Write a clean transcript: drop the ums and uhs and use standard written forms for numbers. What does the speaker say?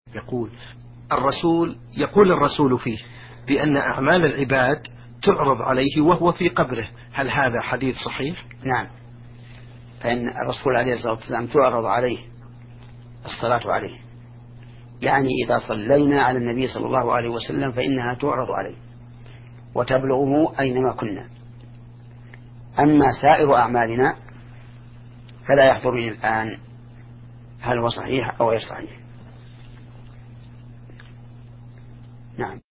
يقول الرسول فيه بأن أعمال العباد تعرض عليه وهو في قبره، هل هذا حديث صحيح؟ نعم، فإن الرسول عليه الصلاة والسلام تعرض عليه الصلاة عليه، يعني إذا صلينا على النبي صلى الله عليه وسلم فإنها تعرض عليه وتبلغه أينما كنا. أما سائر أعمالنا فلا يحضرني الآن هل هو صحيح أو غير صحيح. نعم.